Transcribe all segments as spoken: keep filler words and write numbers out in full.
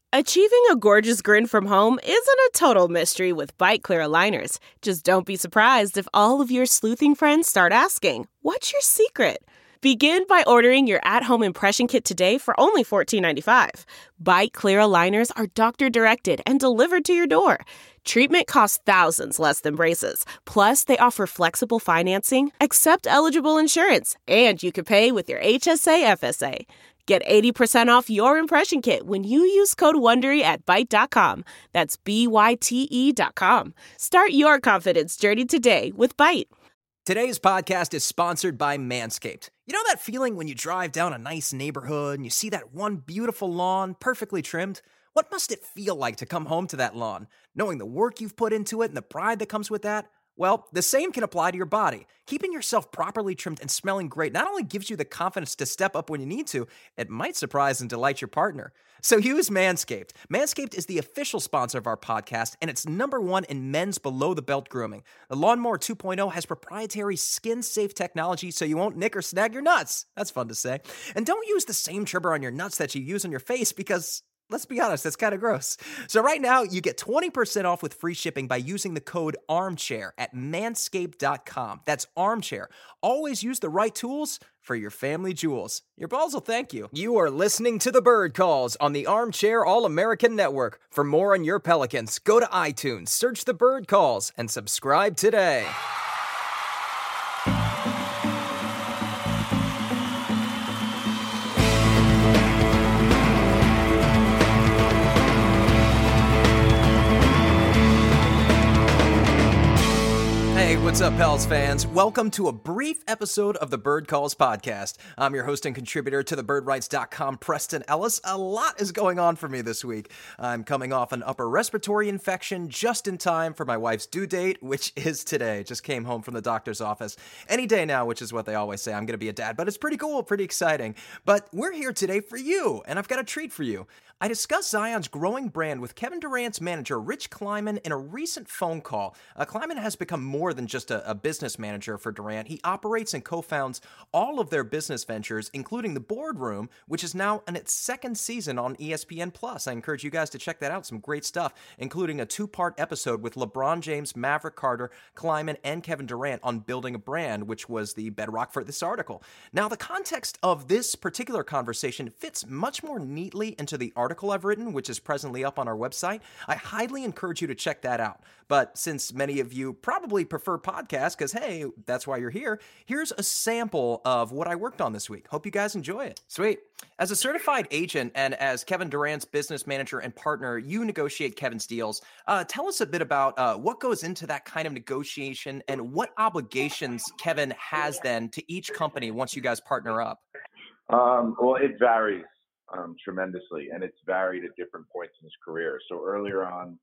Achieving a gorgeous grin from home isn't a total mystery with Bite Clear aligners. Just don't be surprised if all of your sleuthing friends start asking, "What's your secret?" Begin by ordering your at-home impression kit today for only fourteen ninety-five. Bite Clear aligners are doctor-directed and delivered to your door. Treatment costs thousands less than braces. Plus, they offer flexible financing, accept eligible insurance, and you can pay with your H S A F S A. Get eighty percent off your impression kit when you use code WONDERY at Byte dot com. That's B Y T E dot com. Start your confidence journey today with Byte. Today's podcast is sponsored by Manscaped. You know that feeling when you drive down a nice neighborhood and you see that one beautiful lawn perfectly trimmed? What must it feel like to come home to that lawn, knowing the work you've put into it and the pride that comes with that? Well, the same can apply to your body. Keeping yourself properly trimmed and smelling great not only gives you the confidence to step up when you need to, it might surprise and delight your partner. So use Manscaped. Manscaped is the official sponsor of our podcast, and it's number one in men's below-the-belt grooming. The Lawnmower two point oh has proprietary skin-safe technology so you won't nick or snag your nuts. That's fun to say. And don't use the same trimmer on your nuts that you use on your face because, let's be honest, that's kind of gross. So right now, you get twenty percent off with free shipping by using the code ARMCHAIR at manscaped dot com. That's ARMCHAIR. Always use the right tools for your family jewels. Your balls will thank you. You are listening to The Bird Calls on the Armchair All-American Network. For more on your Pelicans, go to iTunes, search The Bird Calls, and subscribe today. Hey, what's up, Pels fans? Welcome to a brief episode of the Bird Calls podcast. I'm your host and contributor to the bird writes dot com, Preston Ellis. A lot is going on for me this week. I'm coming off an upper respiratory infection just in time for my wife's due date, which is today. Just came home from the doctor's office. Any day now, which is what they always say. I'm going to be a dad, but it's pretty cool, pretty exciting. But we're here today for you, and I've got a treat for you. I discussed Zion's growing brand with Kevin Durant's manager, Rich Kleiman, in a recent phone call. Uh, Kleiman has become more than just a, a business manager for Durant. He operates and co-founds all of their business ventures, including The Boardroom, which is now in its second season on E S P N plus. I encourage you guys to check that out. Some great stuff, including a two-part episode with LeBron James, Maverick Carter, Kleiman, and Kevin Durant on building a brand, which was the bedrock for this article. Now, the context of this particular conversation fits much more neatly into the article article I've written, which is presently up on our website. I highly encourage you to check that out. But since many of you probably prefer podcasts, because hey, that's why you're here, here's a sample of what I worked on this week. Hope you guys enjoy it. Sweet. As a certified agent and as Kevin Durant's business manager and partner, you negotiate Kevin's deals. Uh, tell us a bit about uh, what goes into that kind of negotiation and what obligations Kevin has then to each company once you guys partner up. Um, well, it varies um, tremendously, and it's varied at different points in his career. So earlier on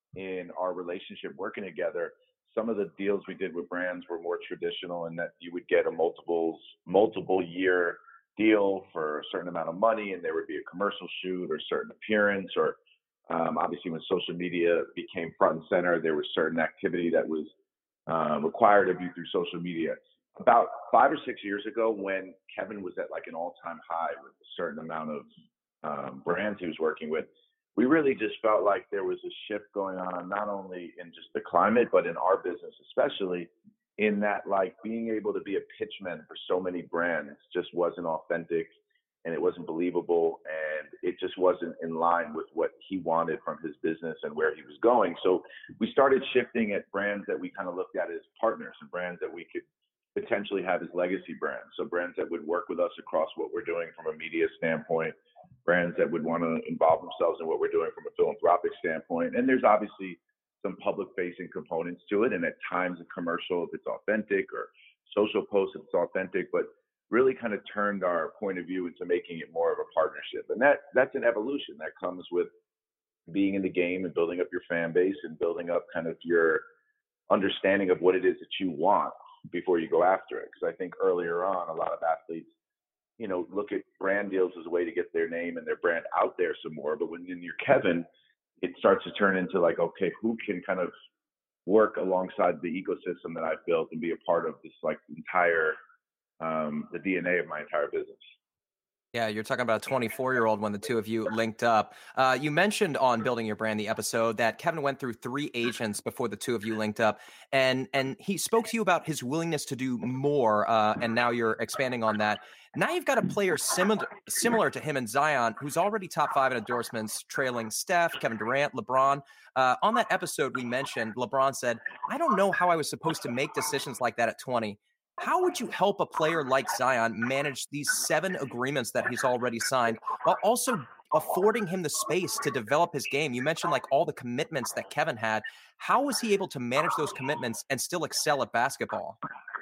in our relationship working together, some of the deals we did with brands were more traditional in that you would get a multiples, multiple year deal for a certain amount of money, and there would be a commercial shoot or a certain appearance, or um, obviously when social media became front and center, there was certain activity that was uh, required of you through social media. About five or six years ago, when Kevin was at like an all-time high with a certain amount of um, brands he was working with, we really just felt like there was a shift going on, not only in just the climate, but in our business, especially in that, like, being able to be a pitchman for so many brands just wasn't authentic, and it wasn't believable, and it just wasn't in line with what he wanted from his business and where he was going. So we started shifting at brands that we kind of looked at as partners and brands that we could potentially have as legacy brands. So brands that would work with us across what we're doing from a media standpoint, brands that would want to involve themselves in what we're doing from a philanthropic standpoint. And there's obviously some public facing components to it. And at times a commercial, if it's authentic, or social posts, if it's authentic, but really kind of turned our point of view into making it more of a partnership. And that that's an evolution that comes with being in the game and building up your fan base and building up kind of your understanding of what it is that you want before you go after it. Because I think earlier on, a lot of athletes, you know, look at brand deals as a way to get their name and their brand out there some more. But when you're Kevin, it starts to turn into like, okay, who can kind of work alongside the ecosystem that I've built and be a part of this like entire, um, the D N A of my entire business. Yeah, you're talking about a twenty-four-year-old when the two of you linked up. Uh, you mentioned on Building Your Brand, the episode, that Kevin went through three agents before the two of you linked up, and and he spoke to you about his willingness to do more, uh, and now you're expanding on that. Now you've got a player similar similar to him in Zion, who's already top five in endorsements, trailing Steph, Kevin Durant, LeBron. Uh, on that episode, we mentioned LeBron said, "I don't know how I was supposed to make decisions like that at twenty." How would you help a player like Zion manage these seven agreements that he's already signed while also affording him the space to develop his game? You mentioned like all the commitments that Kevin had. How was he able to manage those commitments and still excel at basketball?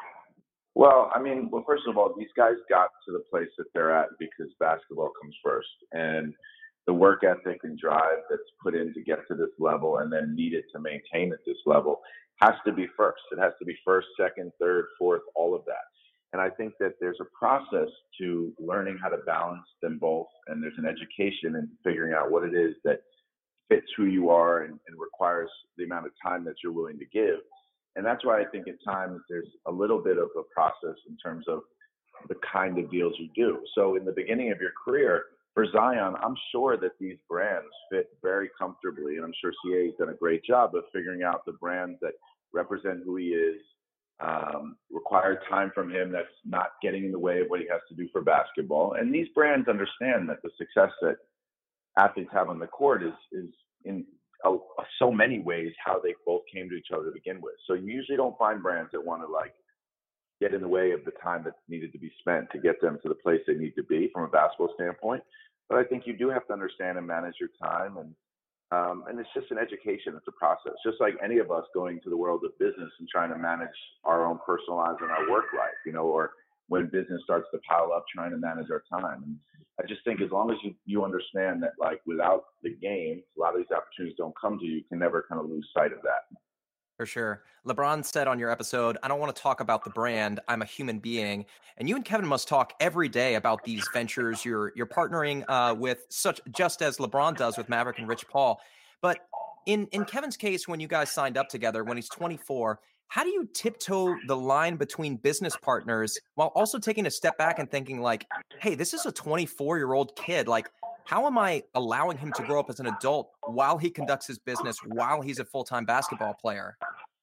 Well, I mean, well, first of all, these guys got to the place that they're at because basketball comes first. And the work ethic and drive that's put in to get to this level and then needed to maintain at this level has to be first. It has to be first, second, third, fourth, all of that. And I think that there's a process to learning how to balance them both. And there's an education in figuring out what it is that fits who you are and, and requires the amount of time that you're willing to give. And that's why I think at times there's a little bit of a process in terms of the kind of deals you do. So in the beginning of your career, for Zion, I'm sure that these brands fit very comfortably, and I'm sure C A has done a great job of figuring out the brands that represent who he is, um, require time from him that's not getting in the way of what he has to do for basketball. And these brands understand that the success that athletes have on the court is is in a, so many ways how they both came to each other to begin with. So you usually don't find brands that want to like get in the way of the time that needed to be spent to get them to the place they need to be from a basketball standpoint. But I think you do have to understand and manage your time, and um, and it's just an education. It's a process, just like any of us going to the world of business and trying to manage our own personal lives and our work life, you know, or when business starts to pile up, trying to manage our time. And I just think as long as you, you understand that, like, without the game, a lot of these opportunities don't come to you, you can never kind of lose sight of that. For sure. LeBron said on your episode, "I don't want to talk about the brand. I'm a human being." And you and Kevin must talk every day about these ventures you're you're partnering uh, with, such just as LeBron does with Maverick and Rich Paul. But in in Kevin's case, when you guys signed up together, when he's twenty-four, how do you tiptoe the line between business partners while also taking a step back and thinking like, "Hey, this is a twenty-four-year-old kid. Like, how am I allowing him to grow up as an adult while he conducts his business, while he's a full-time basketball player?"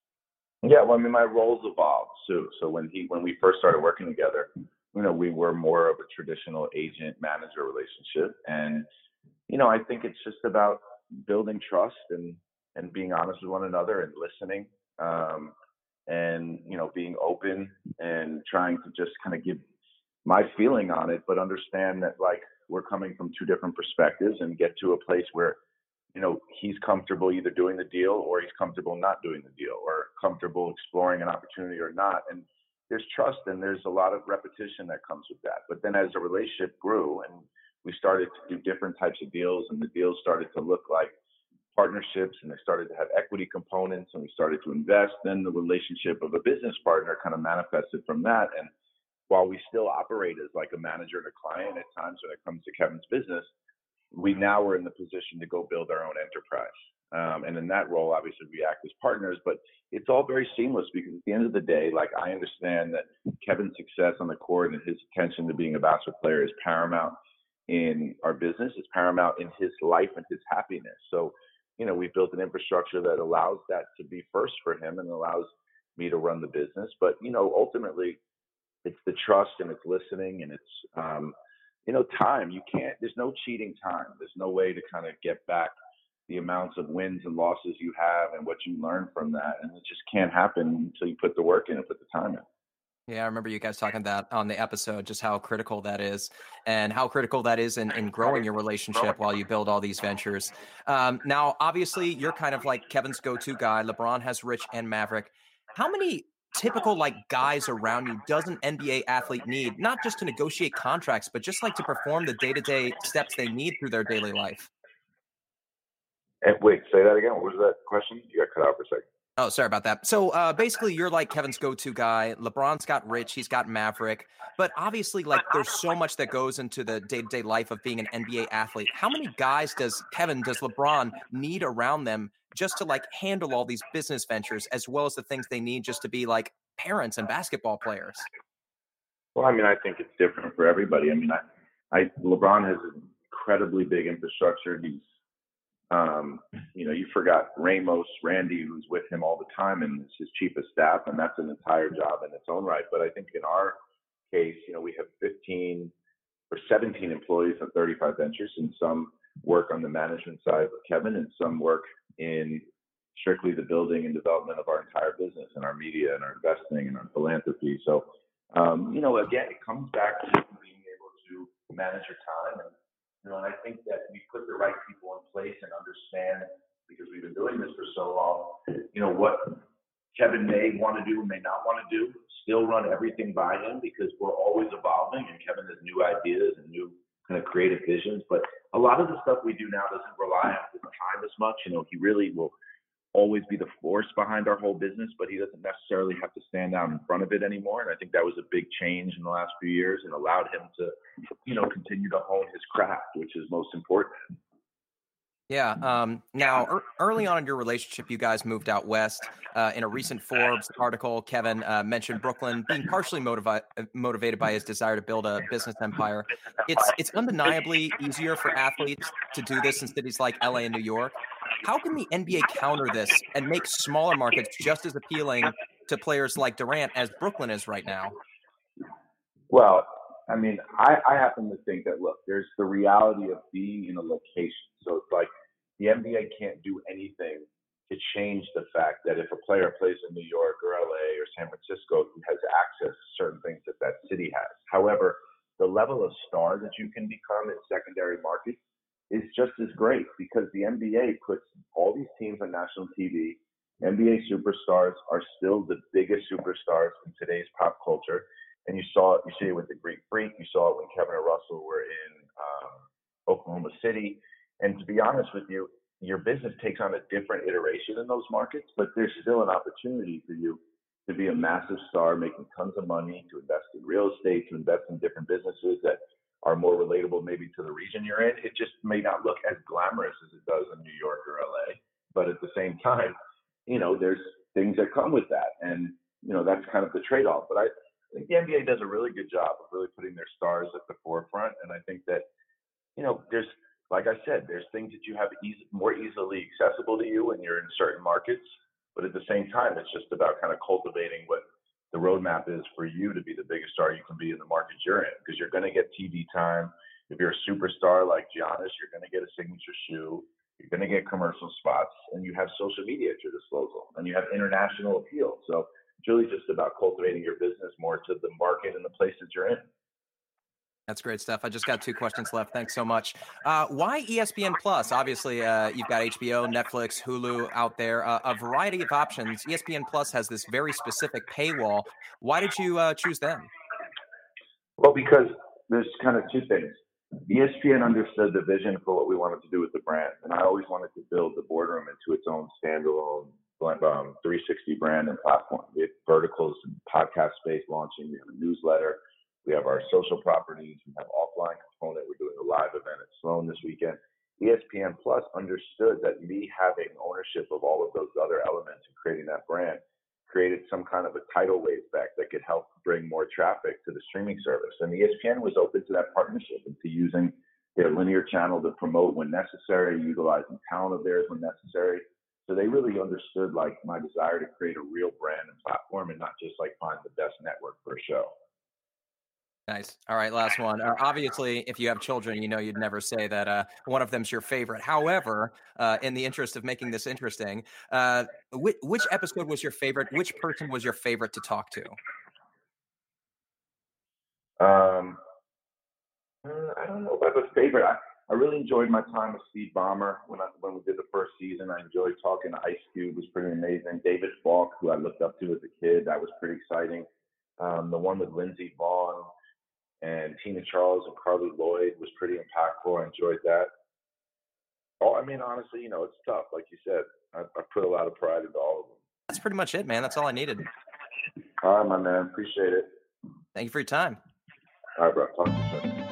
Yeah, well, I mean, my roles evolved too. So when he when we first started working together, you know, we were more of a traditional agent manager relationship, and you know, I think it's just about building trust and and being honest with one another and listening, um, and you know, being open and trying to just kind of give my feeling on it, but understand that like we're coming from two different perspectives and get to a place where you know, he's comfortable either doing the deal or he's comfortable not doing the deal or comfortable exploring an opportunity or not. And there's trust and there's a lot of repetition that comes with that. But then as the relationship grew and we started to do different types of deals and the deals started to look like partnerships and they started to have equity components and we started to invest, then the relationship of a business partner kind of manifested from that. And while we still operate as like a manager and a client at times when it comes to Kevin's business, we now are in the position to go build our own enterprise. Um, and in that role, obviously, we act as partners, but it's all very seamless because at the end of the day, like I understand that Kevin's success on the court and his attention to being a basketball player is paramount in our business. It's paramount in his life and his happiness. So, you know, we've built an infrastructure that allows that to be first for him and allows me to run the business. But, you know, ultimately, it's the trust and it's listening and it's, um, you know, time. You can't, there's no cheating time. There's no way to kind of get back the amounts of wins and losses you have and what you learn from that. And it just can't happen until you put the work in and put the time in. Yeah, I remember you guys talking that on the episode, just how critical that is and how critical that is in, in growing your relationship while you build all these ventures. Um, now, obviously, you're kind of like Kevin's go-to guy. LeBron has Rich and Maverick. How many typical like guys around you does an N B A athlete need, not just to negotiate contracts, but just like to perform the day-to-day steps they need through their daily life? And wait, say that again. What was that question? You got cut out for a second. Oh, sorry about that. So uh, basically, you're like Kevin's go-to guy. LeBron's got Rich. He's got Maverick. But obviously, like, there's so much that goes into the day-to-day life of being an N B A athlete. How many guys does Kevin, does LeBron need around them just to, like, handle all these business ventures as well as the things they need just to be, like, parents and basketball players? Well, I mean, I think it's different for everybody. I mean, I, I LeBron has an incredibly big infrastructure. He's, um, you know, you forgot Ramos, Randy, who's with him all the time, and it's his chief of staff, and that's an entire job in its own right. But I think in our case, you know, we have fifteen or seventeen employees at thirty-five Ventures, and some work on the management side with Kevin, and some work in strictly the building and development of our entire business and our media and our investing and our philanthropy. So, um, you know, again, it comes back to being able to manage your time. And, you know, and I think that we put the right people in place and understand, because we've been doing this for so long, you know, what Kevin may want to do and may not want to do, still run everything by him, because we're always evolving and Kevin has new ideas and new kind of creative visions. But a lot of the stuff we do now doesn't rely on his time as much. You know, he really will always be the force behind our whole business, but he doesn't necessarily have to stand out in front of it anymore. And I think that was a big change in the last few years and allowed him to, you know, continue to hone his craft, which is most important. Yeah. Um, now, er, early on in your relationship, you guys moved out west. Uh, in a recent Forbes article, Kevin uh, mentioned Brooklyn being partially motivi- motivated by his desire to build a business empire. It's it's undeniably easier for athletes to do this in cities like L A and New York. How can the N B A counter this and make smaller markets just as appealing to players like Durant as Brooklyn is right now? Well, I mean, I, I happen to think that, look, there's the reality of being in a location. So it's like the N B A can't do anything to change the fact that if a player plays in New York or L A or San Francisco, he has access to certain things that that city has. However, the level of star that you can become in secondary markets is just as great, because the N B A puts all these teams on national T V. N B A superstars are still the biggest superstars in today's pop culture. And you saw it, you see it with the Greek Freak. You saw it when Kevin and Russell were in um, Oklahoma City. And to be honest with you, your business takes on a different iteration in those markets, but there's still an opportunity for you to be a massive star, making tons of money, to invest in real estate, to invest in different businesses that are more relatable maybe to the region you're in. It just may not look as glamorous as it does in New York or L A, but at the same time, you know, there's things that come with that. And, you know, that's kind of the trade-off. But I I think the N B A does a really good job of really putting their stars at the forefront. And I think that, you know, there's, like I said, there's things that you have easy, more easily accessible to you when you're in certain markets. But at the same time, it's just about kind of cultivating what the roadmap is for you to be the biggest star you can be in the markets you're in, because you're going to get T V time. If you're a superstar like Giannis, you're going to get a signature shoe. You're going to get commercial spots, and you have social media at your disposal, and you have international appeal. So it's really just about cultivating your business more to the market and the places you're in. That's great stuff. I just got two questions left. Thanks so much. Uh, why E S P N Plus? Obviously, uh, you've got H B O, Netflix, Hulu out there, uh, a variety of options. E S P N Plus has this very specific paywall. Why did you uh, choose them? Well, because there's kind of two things. E S P N understood the vision for what we wanted to do with the brand, and I always wanted to build the Boardroom into its own standalone um, three sixty brand and platform. We have verticals and podcast space launching. We have a newsletter. We have our social properties. We have offline component. We're doing a live event at Sloan this weekend. E S P N Plus understood that me having ownership of all of those other elements and creating that brand created some kind of a tidal wave effect that could help bring more traffic to the streaming service. And E S P N was open to that partnership and to using their linear channel to promote when necessary, utilizing talent of theirs when necessary. So they really understood like my desire to create a real brand and platform and not just like find the best network for a show. Nice. All right, last one. Uh, obviously, if you have children, you know you'd never say that uh, one of them's your favorite. However, uh, in the interest of making this interesting, uh, which, which episode was your favorite? Which person was your favorite to talk to? Um, uh, I don't know if I have a favorite. I, I really enjoyed my time with Steve Ballmer when I, when we did the first season. I enjoyed talking to Ice Cube. It was pretty amazing. David Falk, who I looked up to as a kid, that was pretty exciting. Um, the one with Lindsey Vonn and Tina Charles and Carly Lloyd was pretty impactful. I enjoyed that. Oh, I mean, honestly, you know, it's tough. Like you said, I, I put a lot of pride into all of them. That's pretty much it, man. That's all I needed. All right, my man. Appreciate it. Thank you for your time. All right, bro. Talk to you soon.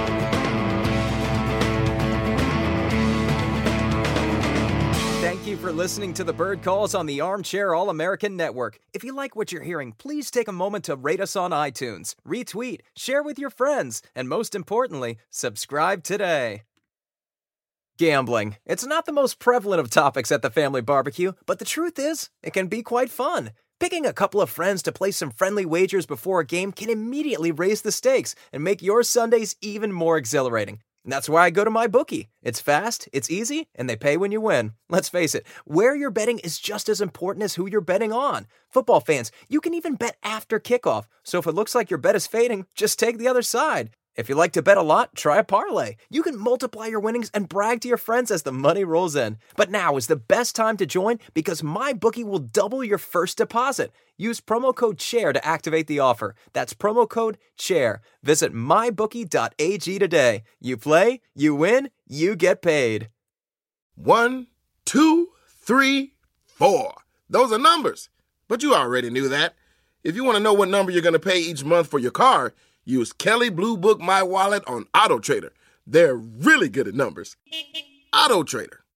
Thank you for listening to The Bird Calls on the Armchair All-American Network. If you like what you're hearing, please take a moment to rate us on iTunes, retweet, share with your friends, and most importantly, subscribe today. Gambling. It's not the most prevalent of topics at the family barbecue, but the truth is, it can be quite fun. Picking a couple of friends to play some friendly wagers before a game can immediately raise the stakes and make your Sundays even more exhilarating. And that's why I go to MyBookie. It's fast, it's easy, and they pay when you win. Let's face it, where you're betting is just as important as who you're betting on. Football fans, you can even bet after kickoff, so if it looks like your bet is fading, just take the other side. If you like to bet a lot, try a parlay. You can multiply your winnings and brag to your friends as the money rolls in. But now is the best time to join because MyBookie will double your first deposit. Use promo code CHAIR to activate the offer. That's promo code CHAIR. Visit my bookie dot a g today. You play, you win, you get paid. One, two, three, four. Those are numbers. But you already knew that. If you want to know what number you're going to pay each month for your car, use Kelley Blue Book My Wallet on AutoTrader. They're really good at numbers. AutoTrader.